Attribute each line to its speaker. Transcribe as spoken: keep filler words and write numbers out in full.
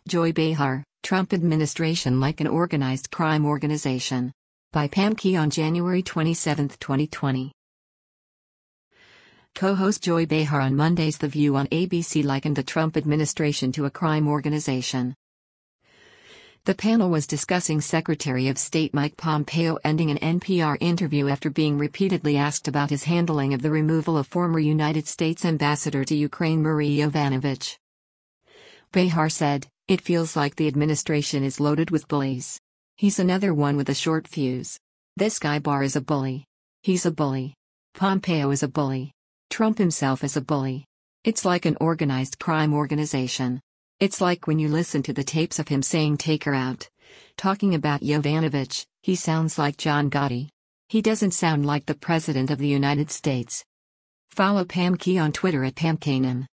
Speaker 1: Joy Behar, Trump administration like an organized crime organization. By Pam Key on January twenty-seventh, twenty twenty. Co-host Joy Behar on Monday's The View on A B C likened the Trump administration to a crime organization. The panel was discussing Secretary of State Mike Pompeo ending an N P R interview after being repeatedly asked about his handling of the removal of former United States Ambassador to Ukraine Marie Yovanovitch. Behar said, "It feels like the administration is loaded with bullies. He's another one with a short fuse. This guy Barr is a bully. He's a bully. Pompeo is a bully. Trump himself is a bully. It's like an organized crime organization. It's like when you listen to the tapes of him saying take her out. Talking about Yovanovitch, he sounds like John Gotti. He doesn't sound like the President of the United States." Follow Pam Key on Twitter at Pam Kanan.